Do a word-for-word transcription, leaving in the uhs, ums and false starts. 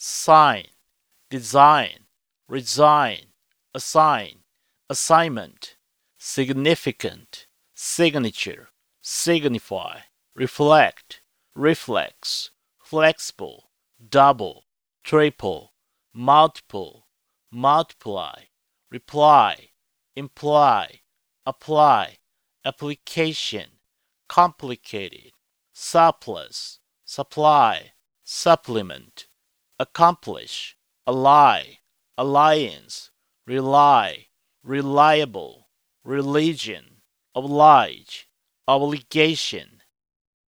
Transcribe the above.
sign, design, resign, assign, assignment, significant, signature, signify, reflect, reflex, flexible, double, triple, multiple, multiply, reply, imply, apply, application, complicated, surplus, supply, supplement, accomplish, ally, alliance, rely, reliable, religion, oblige, obligation,